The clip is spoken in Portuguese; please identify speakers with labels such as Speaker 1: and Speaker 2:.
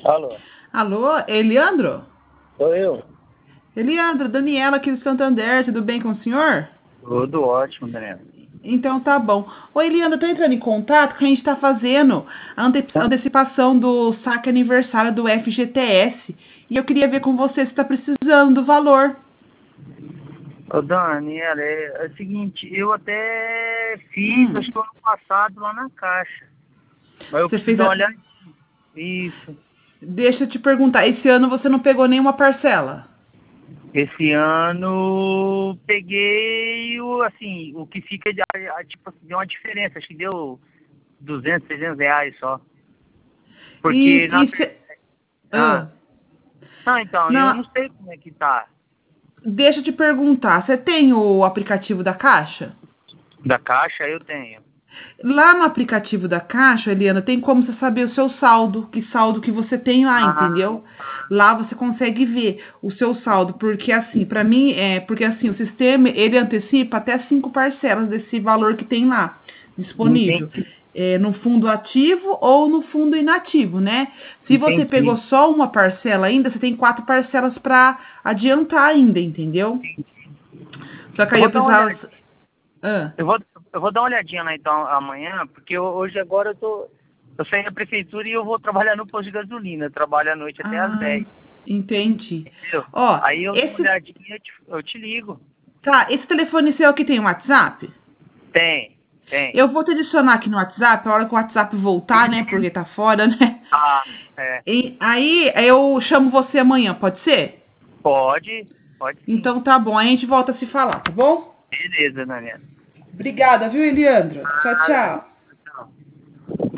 Speaker 1: Alô,
Speaker 2: Alô, Eliandro?
Speaker 1: sou eu.
Speaker 2: Eliandro, Daniela aqui do Santander, tudo bem com o senhor?
Speaker 1: Tudo ótimo, Daniel.
Speaker 2: Então tá bom. Ô Eliandro, eu tô entrando em contato que a gente está fazendo a
Speaker 1: Tá?
Speaker 2: antecipação do saque aniversário do FGTS. E eu queria ver com você se está precisando do valor.
Speaker 1: Ô, Daniela, é o seguinte, eu até fiz,
Speaker 2: Hum,
Speaker 1: acho que ano passado, lá na Caixa. Mas eu
Speaker 2: você
Speaker 1: preciso
Speaker 2: fez
Speaker 1: dar uma
Speaker 2: a...
Speaker 1: olhada. Isso.
Speaker 2: Deixa eu te perguntar, esse ano você não pegou nenhuma parcela?
Speaker 1: Esse ano peguei o que fica tipo, assim, deu uma diferença, acho que deu 200, 300 reais só. Porque
Speaker 2: E,
Speaker 1: na...
Speaker 2: e cê-
Speaker 1: Ah,
Speaker 2: ah,
Speaker 1: não, então, eu não
Speaker 2: não,
Speaker 1: sei como é que tá.
Speaker 2: deixa eu te perguntar, você tem o aplicativo da Caixa?
Speaker 1: Da Caixa eu tenho.
Speaker 2: Lá no aplicativo da Caixa, Eliana, tem como você saber o seu saldo, que saldo que você tem lá,
Speaker 1: Ah,
Speaker 2: entendeu? Lá você consegue ver o seu saldo, porque assim, para mim, porque assim, o sistema, ele antecipa até 5 parcelas desse valor que tem lá, disponível.
Speaker 1: entendi,
Speaker 2: No fundo ativo ou no fundo inativo, né? Se você pegou
Speaker 1: entendi.
Speaker 2: só uma parcela ainda, você tem 4 parcelas para adiantar ainda, entendeu? Só que
Speaker 1: Eu
Speaker 2: aí
Speaker 1: vou
Speaker 2: eu
Speaker 1: dar uma
Speaker 2: precisava.
Speaker 1: olhadinha.
Speaker 2: Ah.
Speaker 1: Eu vou dar uma olhadinha lá então amanhã, porque hoje agora eu saí da prefeitura e eu vou trabalhar no posto de gasolina. Eu trabalho à noite até às
Speaker 2: Ah,
Speaker 1: 10,
Speaker 2: entendi.
Speaker 1: entendeu?
Speaker 2: Ó,
Speaker 1: Aí eu dou uma
Speaker 2: esse,
Speaker 1: olhadinha e eu te ligo.
Speaker 2: tá, esse telefone seu aqui tem WhatsApp?
Speaker 1: Tem, tem.
Speaker 2: Eu vou te adicionar aqui no WhatsApp, a hora que o WhatsApp voltar, né, porque tá fora, né?
Speaker 1: Ah, é.
Speaker 2: E aí eu chamo você amanhã, pode ser?
Speaker 1: Pode, pode sim.
Speaker 2: Então tá bom, aí a gente volta a se falar, tá bom?
Speaker 1: Beleza, Daniela.
Speaker 2: Obrigada, viu, Eliandro? Tchau,
Speaker 1: Ah,
Speaker 2: tchau.